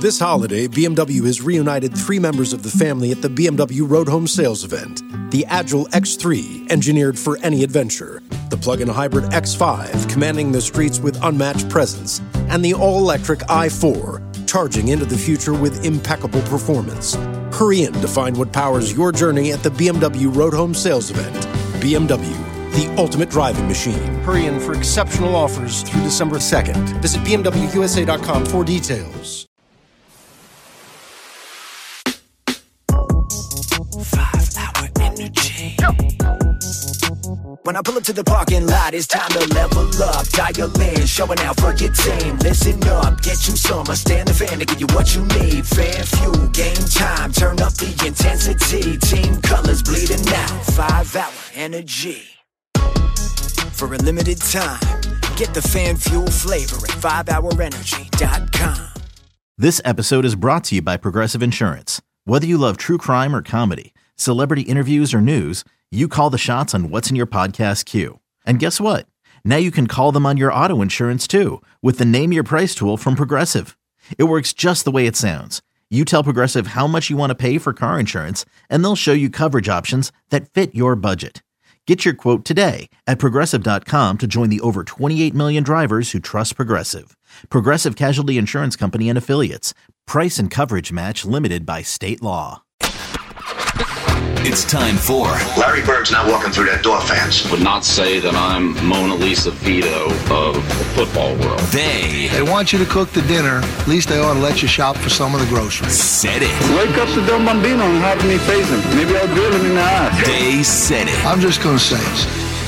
This holiday, BMW has reunited 3 members of the family at the BMW Road Home Sales event. The Agile X3, engineered for any adventure. The plug-in hybrid X5, commanding the streets with unmatched presence. And the all-electric i4, charging into the future with impeccable performance. Hurry in to find what powers your journey at the BMW Road Home Sales event. BMW, the ultimate driving machine. Hurry in for exceptional offers through December 2nd. Visit BMWUSA.com for details. 5-hour energy. When I pull up to the parking lot, it's time to level up. Dial in, showing out for your team. Listen up, get you some. I stand the fan to give you what you need. Fan fuel, game time, turn up the intensity. Team colors bleeding out. 5-hour energy. For a limited time, get the fan fuel flavor at 5hourenergy.com. This episode is brought to you by Progressive Insurance. Whether you love true crime or comedy, celebrity interviews or news, you call the shots on what's in your podcast queue. And guess what? Now you can call them on your auto insurance too with the Name Your Price tool from Progressive. It works just the way it sounds. You tell Progressive how much you want to pay for car insurance, and they'll show you coverage options that fit your budget. Get your quote today at Progressive.com to join the over 28 million drivers who trust Progressive. Progressive Casualty Insurance Company and Affiliates. Price and coverage match limited by state law. It's time for... Larry Bird's not walking through that door, fans. Would not say that I'm Mona Lisa Vito of the football world. They want you to cook the dinner. At least they ought to let you shop for some of the groceries. said it. Wake up the Don Bambino and have me face him. Maybe I'll drill him in the eye. They said it. I'm just going to say it.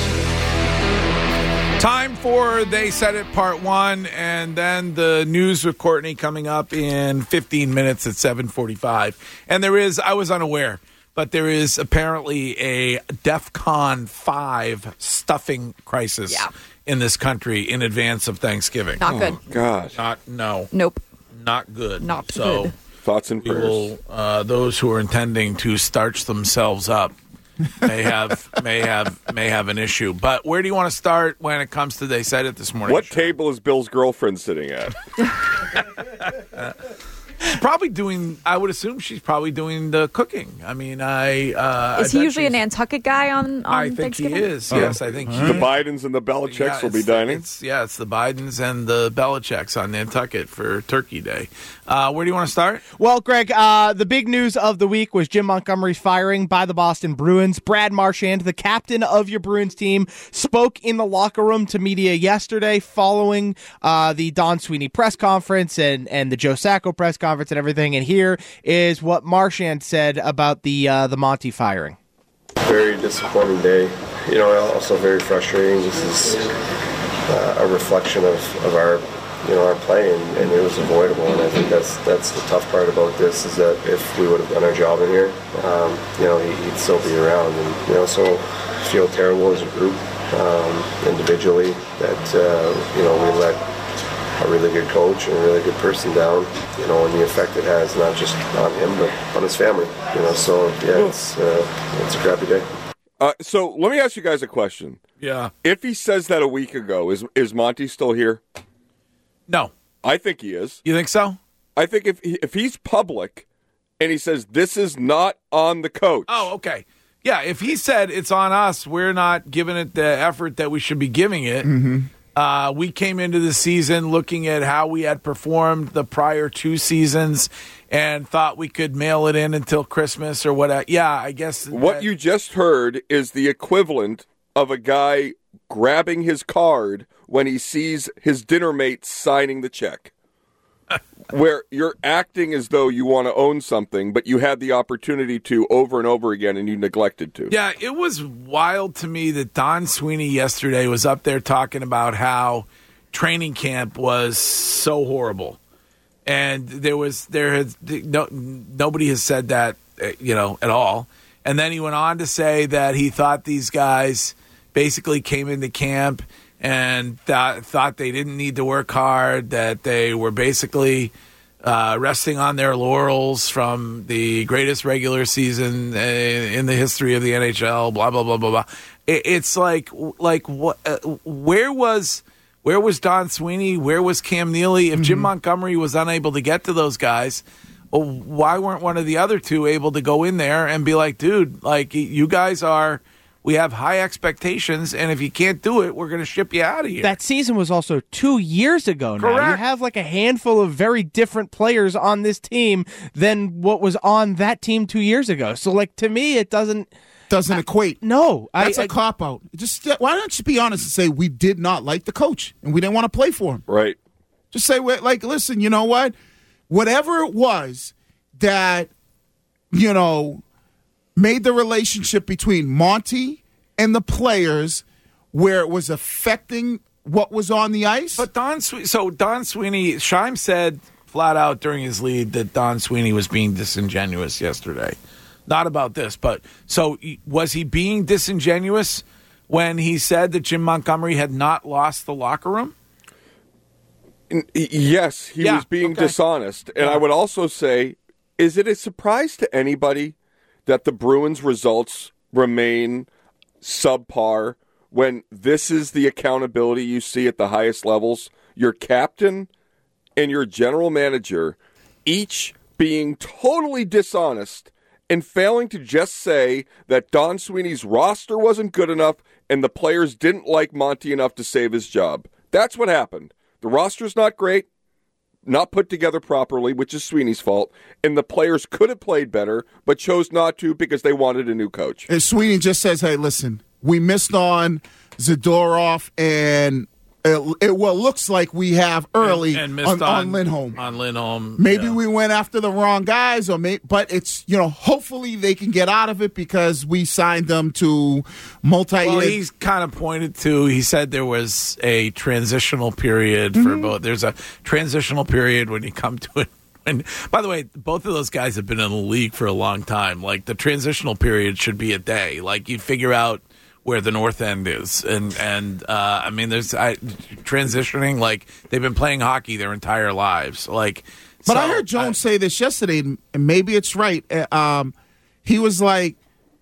Time for They Said It Part 1, and then the news with Courtney coming up in 15 minutes at 7:45. And I was unaware, but there is apparently a DEFCON 5 stuffing crisis in this country in advance of Thanksgiving. Not good. God. Nope. Not good. Not so good. Thoughts and prayers. Those who are intending to starch themselves up may have an issue. But where do you want to start when it comes to They Said It this morning? What table is Bill's girlfriend sitting at? She's probably doing. I would assume she's probably doing the cooking. I mean, is he usually a Nantucket guy on I think Thanksgiving? he is. Yes, I think The Bidens and the Belichicks will be dining. It's the Bidens and the Belichicks on Nantucket for Turkey Day. Where do you want to start? Well, Greg, the big news of the week was Jim Montgomery's firing by the Boston Bruins. Brad Marchand, the captain of your Bruins team, spoke in the locker room to media yesterday following the Don Sweeney press conference and the Joe Sacco press conference and everything. And here is what Marchand said about the Monty firing. Very disappointing day. Also very frustrating. This is a reflection of our our play, and it was avoidable. And I think that's the tough part about this, is that if we would have done our job in here, he'd still be around. And so feel terrible as a group, individually, that we let a really good coach and a really good person down, and the effect it has not just on him but on his family. So yeah, it's a crappy day. So let me ask you guys a question. Yeah. If he says that a week ago, is Monty still here? No. I think he is. You think so? I think if he's public and he says this is not on the coach. Oh, okay. Yeah, if he said it's on us, we're not giving it the effort that we should be giving it. Mm-hmm. We came into the season looking at how we had performed the prior 2 seasons and thought we could mail it in until Christmas or whatever. Yeah, I guess. What you just heard is the equivalent of a guy grabbing his card when he sees his dinner mate signing the check. Where you're acting as though you want to own something, but you had the opportunity to over and over again, and you neglected to. Yeah, it was wild to me that Don Sweeney yesterday was up there talking about how training camp was so horrible, and nobody has said that at all. And then he went on to say that he thought these guys basically came into camp and thought they didn't need to work hard, that they were basically resting on their laurels from the greatest regular season in the history of the NHL, blah, blah, blah, blah, blah. It's like what? Where was Where was Don Sweeney? Where was Cam Neely? If Jim Montgomery was unable to get to those guys, why weren't one of the other two able to go in there and be like, dude, like you guys we have high expectations, and if you can't do it, we're going to ship you out of here. That season was also 2 years ago now. Correct. You have like a handful of very different players on this team than what was on that team 2 years ago. So, like, to me, it doesn't equate. No. That's a cop-out. Just why don't you be honest and say we did not like the coach and we didn't want to play for him? Right. Just say, like, listen, you know what? Whatever it was that, made the relationship between Monty and the players where it was affecting what was on the ice. But Don Sweeney, Scheim said flat out during his lead that Don Sweeney was being disingenuous yesterday. Not about this, but so was he being disingenuous when he said that Jim Montgomery had not lost the locker room? Yes, he was being dishonest. And I would also say, is it a surprise to anybody that the Bruins results remain subpar when this is the accountability you see at the highest levels? Your captain and your general manager each being totally dishonest and failing to just say that Don Sweeney's roster wasn't good enough and the players didn't like Monty enough to save his job. That's what happened. The roster's not great, not put together properly, which is Sweeney's fault, and the players could have played better, but chose not to because they wanted a new coach. And Sweeney just says, hey, listen, we missed on Zadorov, and it looks like we have early and missed on Lindholm. On Lindholm. Maybe we went after the wrong guys, but it's, hopefully they can get out of it because we signed them to multi-year. Well, he's kind of pointed to, he said there was a transitional period for both. There's a transitional period when you come to it. And by the way, both of those guys have been in the league for a long time. Like, the transitional period should be a day. Like, you figure out where the north end is. And I mean, there's transitioning, like, they've been playing hockey their entire lives. Like, but I heard Jones say this yesterday, and maybe it's right. He was like,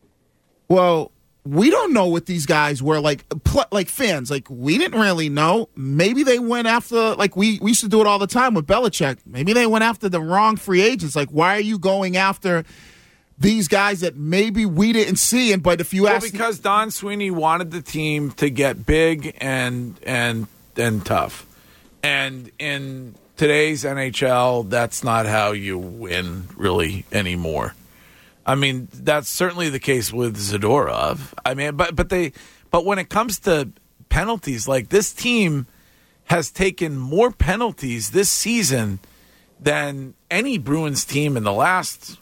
well, we don't know what these guys were like fans. Like, we didn't really know. Maybe they went after, like, we used to do it all the time with Belichick. Maybe they went after the wrong free agents. Like, why are you going after these guys that maybe we didn't see? But if you ask, because Don Sweeney wanted the team to get big and tough, and in today's NHL, that's not how you win really anymore. I mean, that's certainly the case with Zadorov. I mean, but when it comes to penalties, like, this team has taken more penalties this season than any Bruins team in the last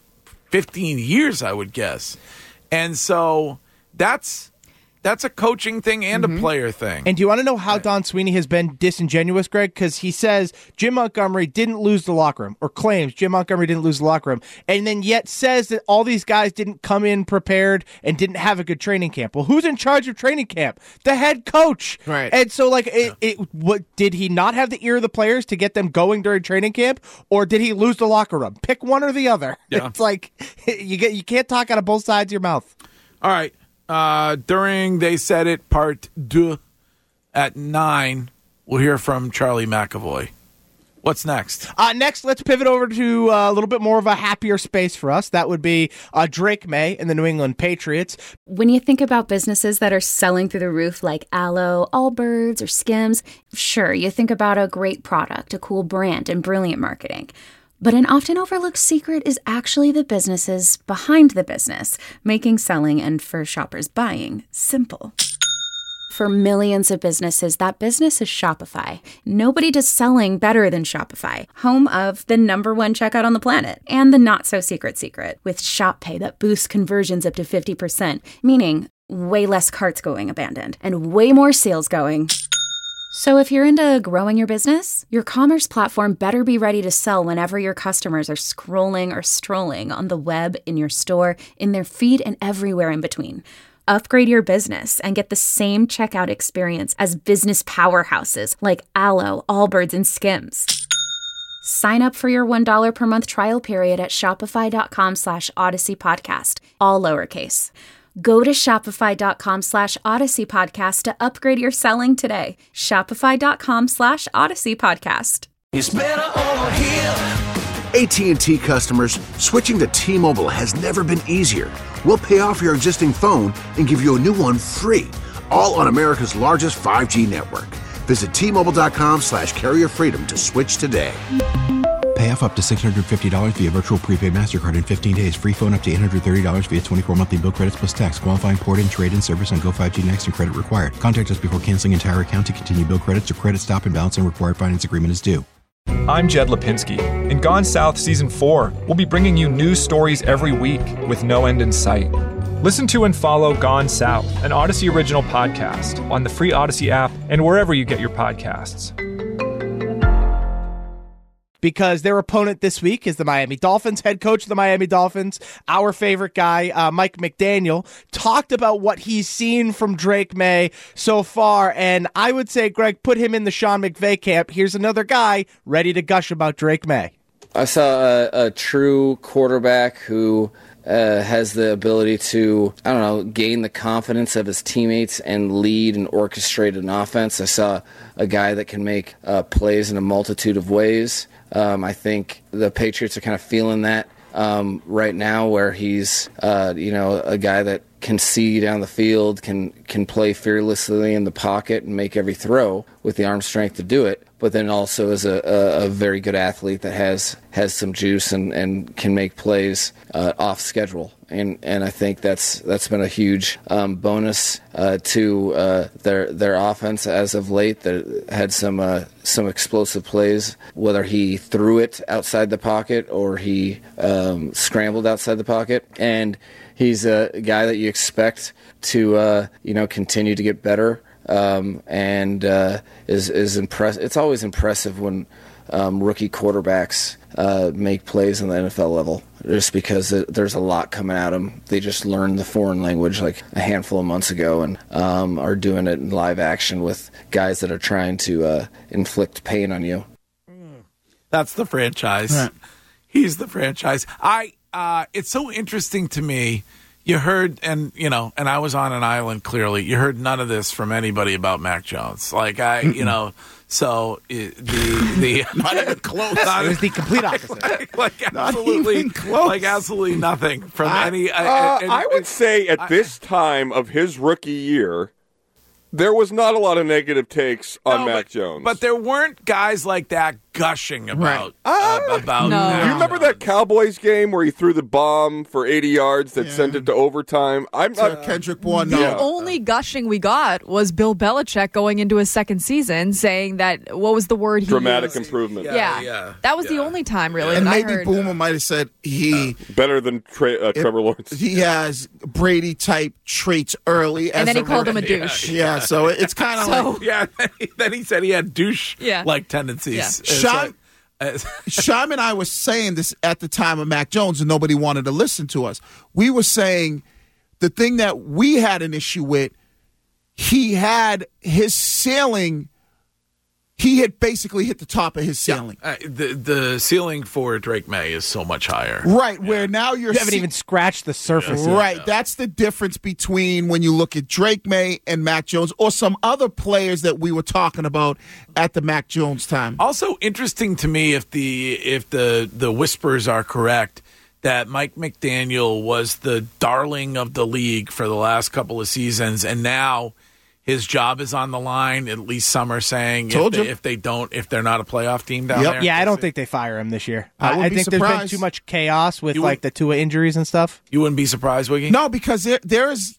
15 years, I would guess. And so that's a coaching thing and a player thing. And do you want to know how Don Sweeney has been disingenuous, Greg? Because he says Jim Montgomery didn't lose the locker room, or claims Jim Montgomery didn't lose the locker room, and then yet says that all these guys didn't come in prepared and didn't have a good training camp. Well, who's in charge of training camp? The head coach. Right. And so, like, what did he not have the ear of the players to get them going during training camp, or did he lose the locker room? Pick one or the other. Yeah. It's like you can't talk out of both sides of your mouth. All right. During They Said It Part 2 at 9, we'll hear from Charlie McAvoy. What's next? Next, let's pivot over to a little bit more of a happier space for us. That would be Drake May and the New England Patriots. When you think about businesses that are selling through the roof like Aloe, Allbirds, or Skims, sure, you think about a great product, a cool brand, and brilliant marketing. But an often overlooked secret is actually the businesses behind the business, making selling and, for shoppers, buying simple. For millions of businesses, that business is Shopify. Nobody does selling better than Shopify, home of the #1 checkout on the planet, and the not-so-secret secret, with Shop Pay that boosts conversions up to 50%, meaning way less carts going abandoned, and way more sales going. So if you're into growing your business, your commerce platform better be ready to sell whenever your customers are scrolling or strolling on the web, in your store, in their feed, and everywhere in between. Upgrade your business and get the same checkout experience as business powerhouses like Aloe, Allbirds, and Skims. Sign up for your $1 per month trial period at shopify.com/Odyssey podcast, all lowercase. Go to shopify.com/Odyssey Podcast to upgrade your selling today. Shopify.com/Odyssey Podcast. It's better over here. AT&T customers, switching to T-Mobile has never been easier. We'll pay off your existing phone and give you a new one free, all on America's largest 5G network. Visit T-Mobile.com/carrier freedom to switch today. Pay off up to $650 via virtual prepaid MasterCard in 15 days. Free phone up to $830 via 24 monthly bill credits plus tax. Qualifying port-in, trade-in service on Go5G Next and credit required. Contact us before canceling entire account to continue bill credits or credit stop and balance on required finance agreement is due. I'm Jed Lipinski. In Gone South Season 4, we'll be bringing you news stories every week with no end in sight. Listen to and follow Gone South, an Odyssey original podcast, on the free Odyssey app and wherever you get your podcasts. Because their opponent this week is the Miami Dolphins. Head coach of the Miami Dolphins, our favorite guy, Mike McDaniel, talked about what he's seen from Drake May so far. And I would say, Greg, put him in the Sean McVay camp. Here's another guy ready to gush about Drake May. I saw a true quarterback who has the ability to, gain the confidence of his teammates and lead and orchestrate an offense. I saw a guy that can make plays in a multitude of ways. I think the Patriots are kind of feeling that right now, where he's, a guy that can see down the field, can play fearlessly in the pocket and make every throw with the arm strength to do it, but then also is a very good athlete that has some juice and can make plays off schedule. And I think that's been a huge bonus to their offense as of late. That had some explosive plays, whether he threw it outside the pocket or he scrambled outside the pocket. And he's a guy that you expect to continue to get better. And is impressive. It's always impressive when rookie quarterbacks make plays on the NFL level, just because there's a lot coming at them. They just learned the foreign language like a handful of months ago and are doing it in live action with guys that are trying to inflict pain on you. That's the franchise. Right. He's the franchise. It's so interesting to me. You heard, and I was on an island, clearly. You heard none of this from anybody about Mac Jones. So the not even close. It was the complete opposite. Absolutely nothing from any. I would say at this time of his rookie year, there was not a lot of negative takes on Mac Jones. But there weren't guys like that gushing about about. No. Do you remember that Cowboys game where he threw the bomb for 80 yards that sent it to overtime? I'm not Kendrick Bourne. The only gushing we got was Bill Belichick going into his second season saying that, what was the word he dramatic used? improvement. Yeah. That was the only time, really, and that maybe I heard. Boomer might have said better than Trevor Lawrence. He has Brady-type traits early. And then he called him a douche. Yeah, so it's kind of like... Yeah, then he said he had douche-like tendencies. Yeah. Shime and I were saying this at the time of Mac Jones, and nobody wanted to listen to us. We were saying the thing that we had an issue with, he had his ceiling. He had basically hit the top of his ceiling. Yeah. The ceiling for Drake May is so much higher. Right, where now you haven't even scratched the surface. Yeah. Right, that's the difference between when you look at Drake May and Mac Jones or some other players that we were talking about at the Mac Jones time. Also interesting to me, if the whispers are correct, that Mike McDaniel was the darling of the league for the last couple of seasons, and now his job is on the line. At least some are saying if they're not a playoff team down there. Yeah, I don't think they fire him this year. I think there's been too much chaos with the Tua injuries and stuff. You wouldn't be surprised, Wiggy? No, because there's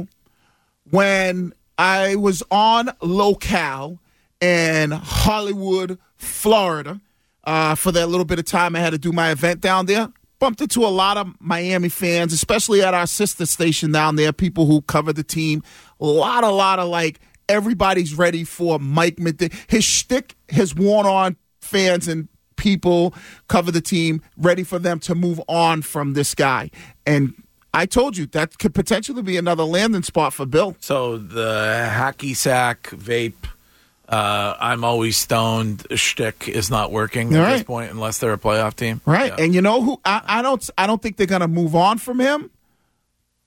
when I was on Locale in Hollywood, Florida, for that little bit of time I had to do my event down there, bumped into a lot of Miami fans, especially at our sister station down there, people who cover the team. A lot of like, everybody's ready for Mike McDaniel. His shtick has worn on fans and people cover the team, ready for them to move on from this guy. And I told you that could potentially be another landing spot for Bill. So the hacky sack vape, I'm always stoned shtick is not working at this point unless they're a playoff team. Right. Yeah. And you know who I don't think they're gonna move on from him.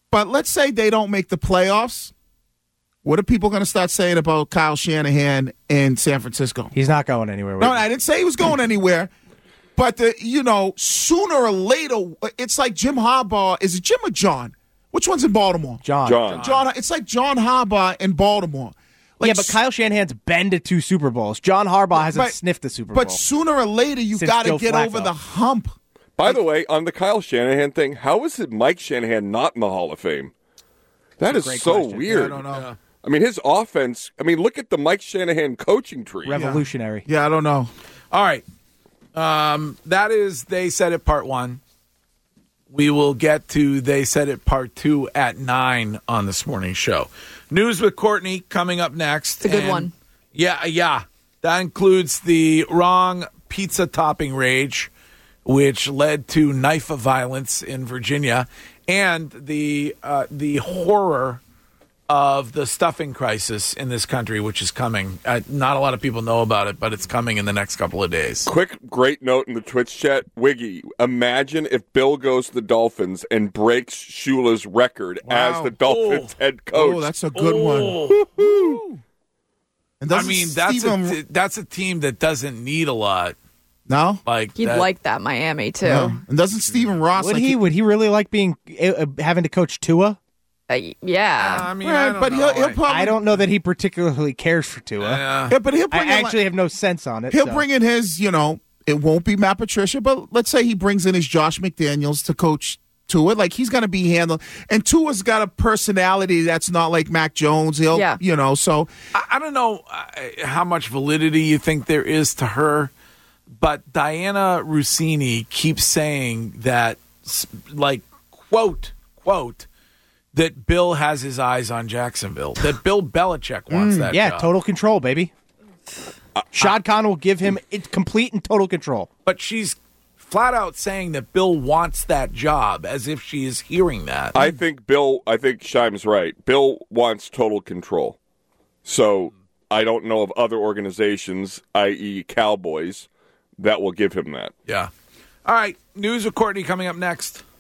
But let's say they don't make the playoffs. What are people going to start saying about Kyle Shanahan in San Francisco? He's not going anywhere. No, I didn't say he was going anywhere. But, sooner or later, it's like Jim Harbaugh. Is it Jim or John? Which one's in Baltimore? John. It's like John Harbaugh in Baltimore. Like, but Kyle Shanahan's been to 2 Super Bowls. John Harbaugh hasn't sniffed the Super Bowl. But sooner or later, you've got to get over the hump. By the way, on the Kyle Shanahan thing, how is it Mike Shanahan not in the Hall of Fame? That is so question. weird. Yeah, I don't know. I mean, his offense, look at the Mike Shanahan coaching tree. Revolutionary. Yeah, I don't know. All right. That is They Said It Part 1. We will get to They Said It Part 2 at 9 on this morning's show. News with Courtney coming up next. It's a good one. Yeah. That includes the wrong pizza topping rage, which led to knife violence in Virginia, and the horror of the stuffing crisis in this country, which is coming. Not a lot of people know about it, but it's coming in the next couple of days. Quick, great note in the Twitch chat. Wiggy, imagine if Bill goes to the Dolphins and breaks Shula's record as the Dolphins head coach. Oh, that's a good one. And that's a team that doesn't need a lot. No? He'd like that Miami, too. No. And doesn't Stephen Ross... Would he really like having to coach Tua? Yeah. He'll probably... I don't know that he particularly cares for Tua. Yeah, but he'll bring I actually have no sense on it. He'll bring in his, it won't be Matt Patricia, but let's say he brings in his Josh McDaniels to coach Tua. Like, he's going to be handled. And Tua's got a personality that's not like Mac Jones. So... I don't know how much validity you think there is to her, but Diana Rossini keeps saying that, like, quote, that Bill has his eyes on Jacksonville, that Bill Belichick wants that job. Total control, baby. Shad Khan will give him complete and total control. But she's flat out saying that Bill wants that job, as if she is hearing that. I think Scheim's right. Bill wants total control. So I don't know of other organizations, i.e. Cowboys, that will give him that. Yeah. All right. News with Courtney coming up next.